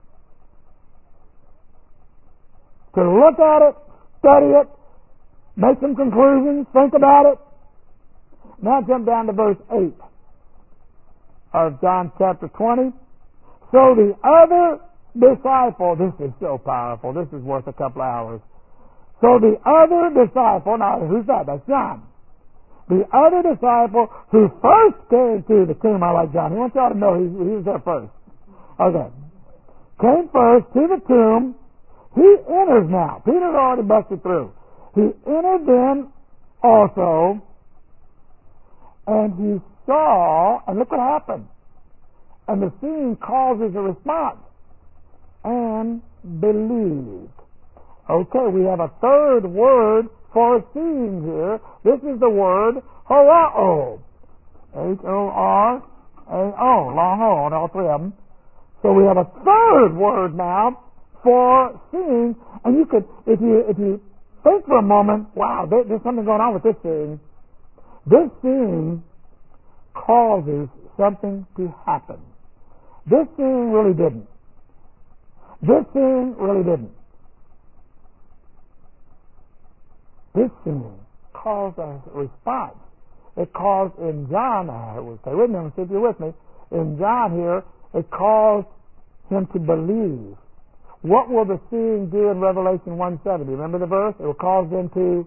To look at it, study it, make some conclusions, think about it. Now jump down to verse 8 of John chapter 20. So the other disciple, this is so powerful, this is worth a couple of hours. So the other disciple, now who's that? That's John. The other disciple who first came to the tomb, I like John, he wants y'all to know he was there first. Okay. Came first to the tomb. He enters now. Peter's already busted through. He entered then also, and he saw, and look what happened. And the seeing causes a response. And believed. Okay, we have a third word for seeing here. This is the word horao. Horao, long O on all three of them. So we have a third word now for seeing, and you could, if you think for a moment, wow, there's something going on with this seeing. This seeing causes something to happen. This seeing really didn't. This seeing really didn't. This seeing caused a response. It caused in John, stay with me, I'm going to see if you're with me. In John here, it caused him to believe. What will the seeing do in Revelation 1:7? Remember the verse? It will cause them to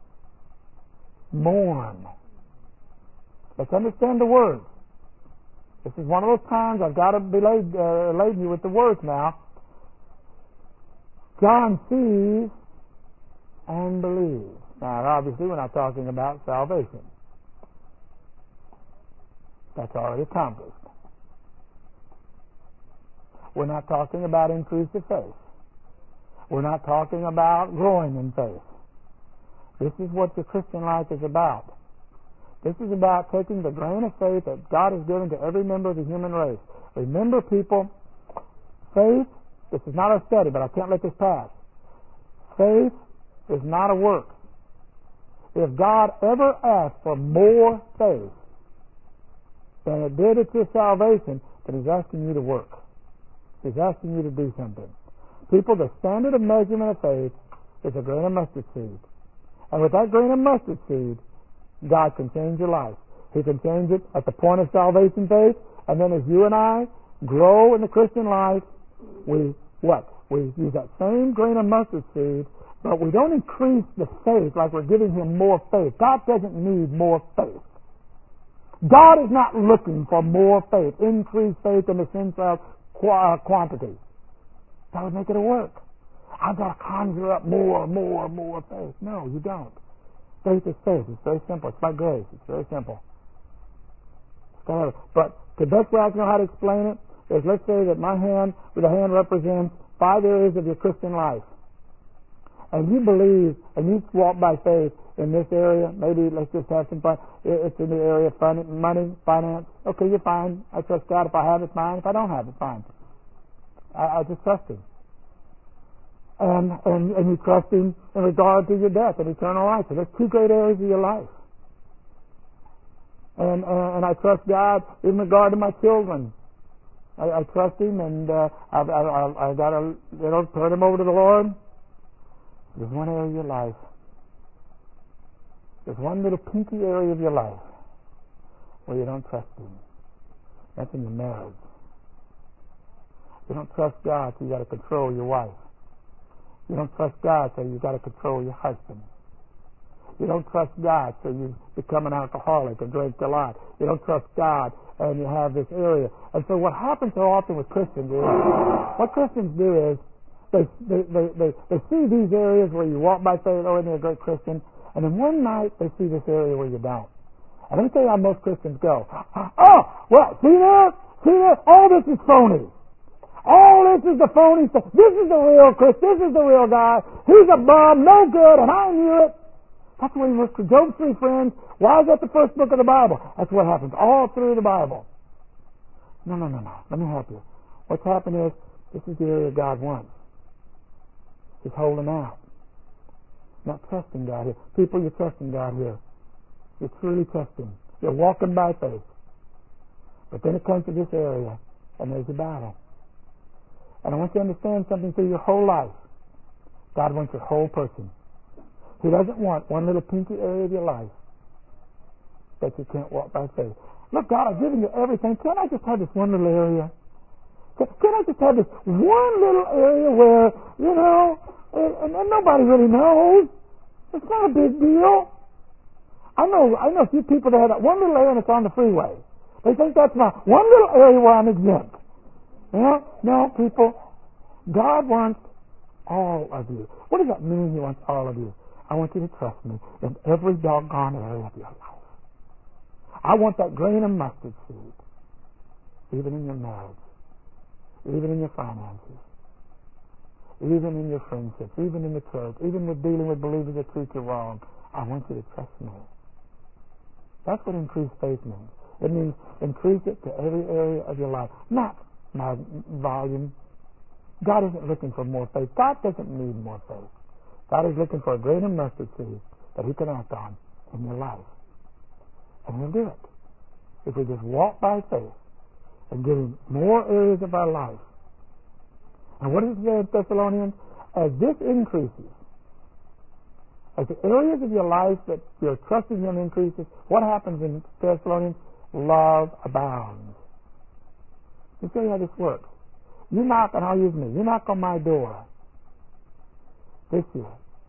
mourn. Let's understand the words. This is one of those times I've got to be laden you with the words now. John sees and believes. Now, obviously, we're not talking about salvation. That's already accomplished. We're not talking about increase of faith. We're not talking about growing in faith. This is what the Christian life is about. This is about taking the grain of faith that God has given to every member of the human race. Remember, people, faith, this is not a study, but I can't let this pass. Faith is not a work. If God ever asked for more faith than it did at your salvation, then He's asking you to work. He's asking you to do something. People, the standard of measurement of faith is a grain of mustard seed. And with that grain of mustard seed, God can change your life. He can change it at the point of salvation faith, and then as you and I grow in the Christian life, we use that same grain of mustard seed, but we don't increase the faith like we're giving Him more faith. God doesn't need more faith. God is not looking for more faith, increased faith in the sense of quantity. That would make it a work. I've got to conjure up more faith. No, you don't. Faith is faith. It's very simple. It's by grace. It's very simple. But the best way I know how to explain it is, let's say that my hand, with a hand represents 5 areas of your Christian life. And you believe, and you walk by faith in this area. Maybe let's just have some fun. It's in the area of money, finance. Okay, you're fine. I trust God. If I have it, fine. If I don't have it, fine. I just trust Him. And you trust Him in regard to your death and eternal life. So there's 2 great areas of your life. And I trust God in regard to my children. I trust Him, and I've got to turn them over to the Lord. There's one area of your life. There's one little pinky area of your life where you don't trust Him. That's in your marriage. You don't trust God, so you got to control your wife. You don't trust God, so you've got to control your husband. You don't trust God, so you become an alcoholic and drink a lot. You don't trust God, and you have this area. And so what happens so often with Christians is, what Christians do is, they see these areas where you walk by faith, oh, and you're a great Christian, and then one night they see this area where you don't. And let me tell you how most Christians go. Oh, well, see there? All this is phony. All this is the phony stuff. This is the real Chris. This is the real guy. He's a bum, no good, and I knew it. That's what he was for Job's 3 friends. Why is that the first book of the Bible? That's what happens all through the Bible. No. Let me help you. What's happened is, this is the area God wants. He's holding out. Not trusting God here. People, you're trusting God here. You're truly trusting. You're walking by faith. But then it comes to this area, and there's a battle. And I want you to understand something through your whole life. God wants your whole person. He doesn't want one little pinky area of your life that you can't walk by faith. Look, God, I've given you everything. Can't I just have this one little area? Can't I just have this one little area where, and nobody really knows? It's not a big deal. I know a few people that have that one little area that's on the freeway. They think that's my one little area where I'm exempt. No, people, God wants all of you. What does that mean, He wants all of you? I want you to trust me in every doggone area of your life. I want that grain of mustard seed, even in your marriage, even in your finances, even in your friendships, even in the church, even with dealing with believers that treat you wrong. I want you to trust me. That's what increased faith means. It means increase it to every area of your life, not volume. God isn't looking for more faith. God doesn't need more faith. God is looking for a grain of mustard seed that He can act on in your life. And He'll do it. If we just walk by faith and give Him more areas of our life. And what does it say in Thessalonians? As this increases, as the areas of your life that you're trusting Him increases, what happens in Thessalonians? Love abounds. Let me tell you how this works. You knock, and I'll use me. You knock on my door this year,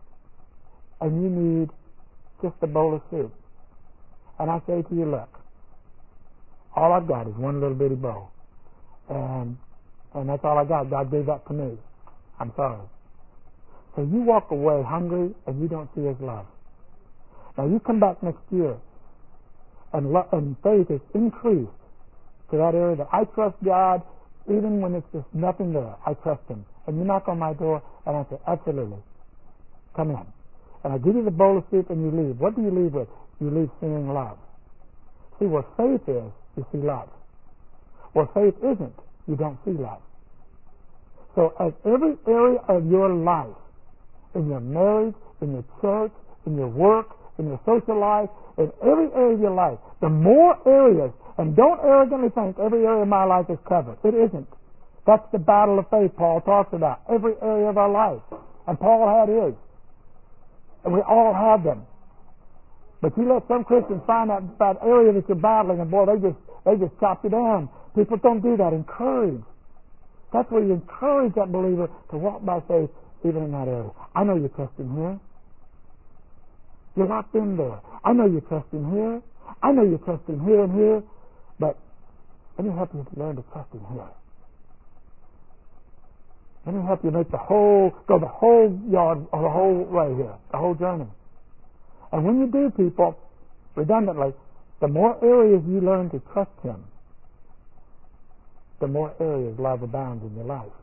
and you need just a bowl of soup. And I say to you, look, All I've got is one little bitty bow. And that's all I got. God gave that to me. I'm sorry. So you walk away hungry and you don't see His love. Now you come back next year and faith is increased to that area that I trust God even when it's just nothing there. I trust Him. And you knock on my door and I say, absolutely. Come in. And I give you the bowl of soup and you leave. What do you leave with? You leave seeing love. See, where faith is, you see love. Where faith isn't, you don't see love. So as every area of your life, in your marriage, in your church, in your work, in your social life, in every area of your life, the more areas, and don't arrogantly think every area of my life is covered. It isn't. That's the battle of faith Paul talks about. Every area of our life. And Paul had his. And we all have them. But you let some Christians find that area that you're battling, and boy, they just chop you down. People don't do that. Encourage. That's where you encourage that believer to walk by faith even in that area. I know you're trusting here. You're locked in there. I know you're trusting here. I know you're trusting here and here. But let me help you learn to trust in here. Let me help you go the whole yard or the whole way here, the whole journey. And when you do, people, redundantly, the more areas you learn to trust Him, the more areas love abounds in your life.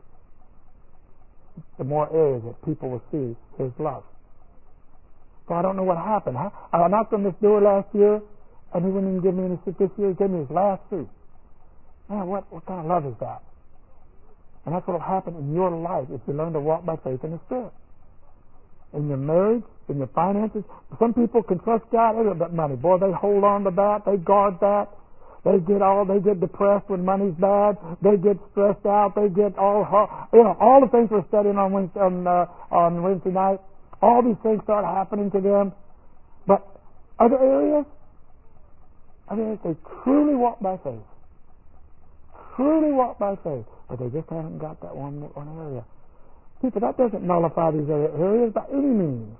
The more areas that people will see His love. So I don't know what happened. I knocked on this door last year, and He wouldn't even give me any soup this year. He gave me His last soup. Man, what kind of love is that? And that's what will happen in your life if you learn to walk by faith in the Spirit. In your marriage, in your finances. Some people can trust God but money. Boy, they hold on to that. They guard that. They get depressed when money's bad. They get stressed out. They get all the things we're studying on Wednesday night. All these things start happening to them. But other areas, they truly walk by faith. Truly walk by faith. But they just haven't got that one area. People, that doesn't nullify these other areas by any means.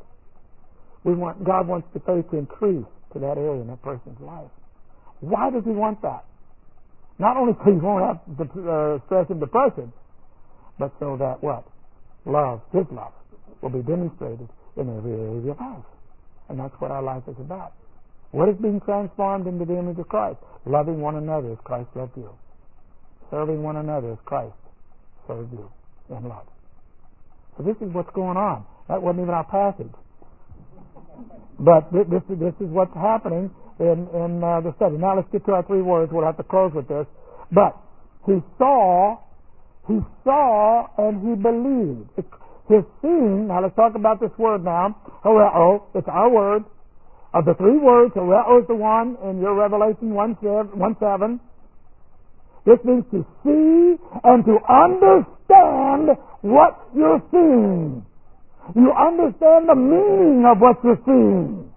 God wants the faith to increase to that area in that person's life. Why does He want that? Not only so you won't have stress and depression, but so that what? Love, His love, will be demonstrated in every area of your life. And that's what our life is about. What is being transformed into the image of Christ? Loving one another as Christ loved you. Serving one another as Christ served you in love. So this is what's going on. That wasn't even our passage. But this is what's happening in the study. Now let's get to our three words. We'll have to close with this. But he saw, and he believed. His seeing, now let's talk about this word now. Horeo, it's our word. Of the three words, horeo is the one in your Revelation 1:7. This means to see and to understand what you're seeing. You understand the meaning of what you're seeing.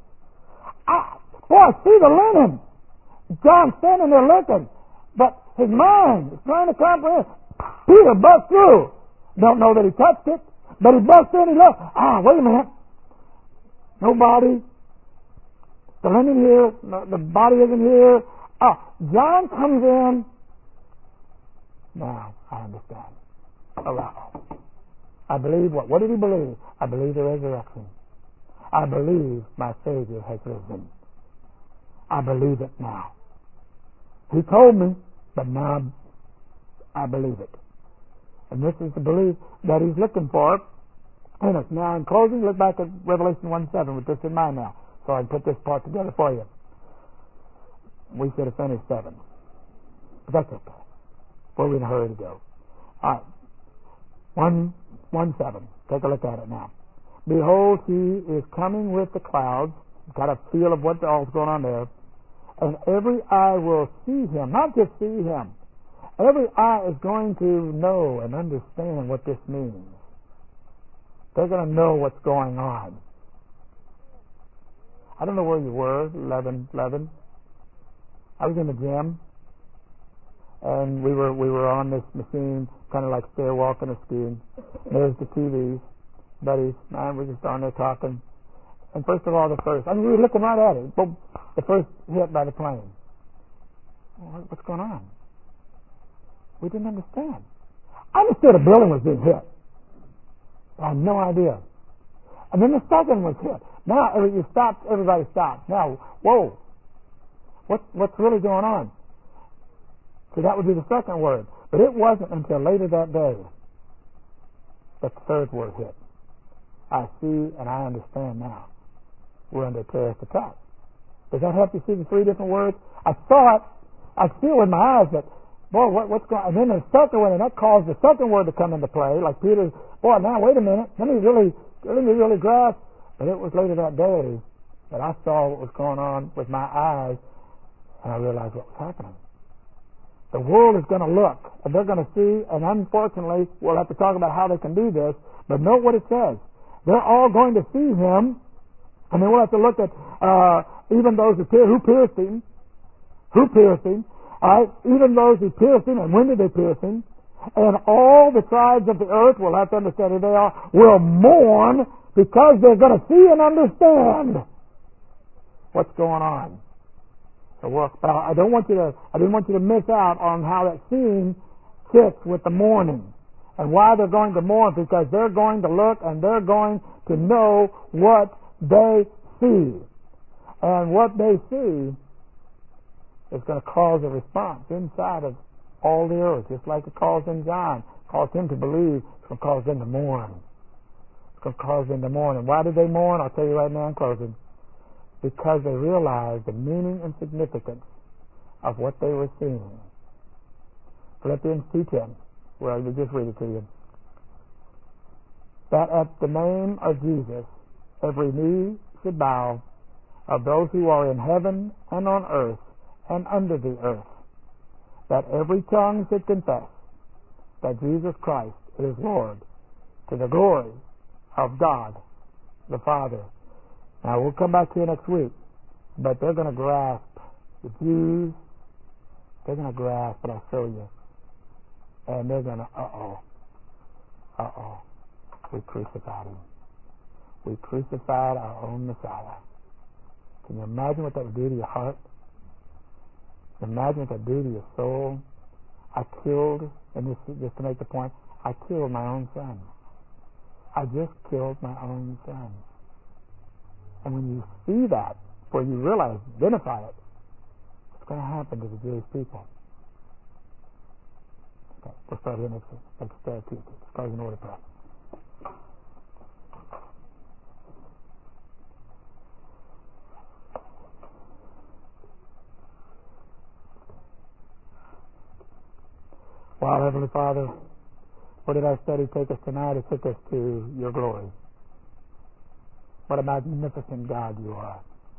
Boy, see the linen. John standing there looking, but his mind is trying to comprehend. Peter busts through. Don't know that he touched it, but he busts in. He looks. Wait a minute. Nobody. The linen here. The body isn't here. John comes in. Now I understand. I believe what? What did he believe? I believe the resurrection. I believe my Savior has risen. I believe it now. He told me, but now I believe it. And this is the belief that he's looking for in us. Now, in closing, look back at Revelation 1:7 with this in mind now, so I can put this part together for you. We should have finished 7. But that's okay. We're in a hurry to go. All right. 1:7. Take a look at it now. Behold, he is coming with the clouds. Got a feel of what all's going on there. And every eye will see him. Not just see him. Every eye is going to know and understand what this means. They're going to know what's going on. I don't know where you were, 11. I was in the gym. And we were on this machine, kind of like stair walking or skiing. There's the TVs, buddies, and we're just on there talking. And first of all, we were looking right at it. Boom, the first hit by the plane. What's going on? We didn't understand. I understood a building was being hit. I had no idea. And then the second was hit. Now everybody stopped. Now, whoa, what's really going on? So that would be the second word. But it wasn't until later that day that the third word hit. I see and I understand now. We're under a terrorist attack. Does that help you see the three different words? I saw it. I feel in my eyes that, boy, what's going on? And then the second one, and that caused the second word to come into play. Like Peter, boy, now wait a minute. Let me really grasp. But it was later that day that I saw what was going on with my eyes, and I realized what was happening. The world is going to look, and they're going to see, and unfortunately, we'll have to talk about how they can do this, but note what it says. They're all going to see him, and then we'll have to look at even those who pierced him. Who pierced him? All right, even those who pierced him, and when did they pierce him? And all the tribes of the earth, we'll have to understand who they are, will mourn because they're going to see and understand what's going on. So I didn't want you to miss out on how that scene fits with the mourning and why they're going to mourn, because they're going to look and they're going to know what they see, and what they see is going to cause a response inside of all the earth, just like it caused in John. It caused him to believe. It's going to cause them to mourn. It's going to cause them to mourn. And why did they mourn? I'll tell you right now in closing. Because they realized the meaning and significance of what they were seeing. Philippians 2:10, where I will just read it to you. That at the name of Jesus, every knee should bow, of those who are in heaven and on earth and under the earth, that every tongue should confess that Jesus Christ is Lord, to the glory of God the Father. Now, we'll come back here next week, but they're going to grasp, the Jews, they're going to grasp what I'll show you, and they're going to, we crucified him. We crucified our own Messiah. Can you imagine what that would do to your heart? Imagine what that would do to your soul. I killed, and just to make the point, I killed my own son. I just killed my own son. And when you see that, where you realize, identify it, what's going to happen to the Jewish people? Okay, we'll start here next Tuesday. Let's close in order, perhaps. Well, Heavenly Father, where did our study take us tonight? It took us to your glory. What a magnificent God you are.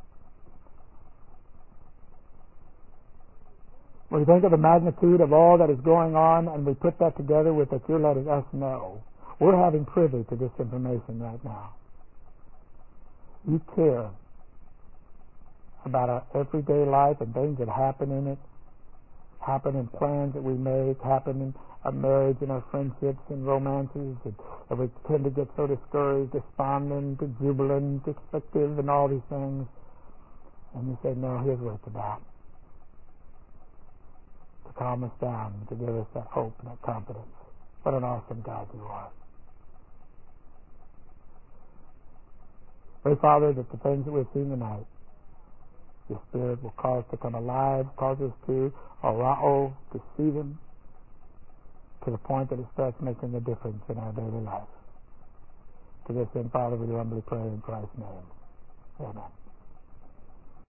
When we think of the magnitude of all that is going on, and we put that together with that you're letting us know, we're having privy to this information right now. You care about our everyday life and things that happen in it, happen in plans that we make, happen in our marriage and our friendships and romances, and we tend to get so discouraged, despondent, jubilant, expective, and all these things. And you say, no, here's what it's about. To calm us down, to give us that hope and that confidence. What an awesome God you are. Pray, Father, that the things that we've seen tonight, your Spirit will cause to come alive, cause us to see them to the point that it starts making a difference in our daily life. To this end, Father, we humbly pray in Christ's name. Amen.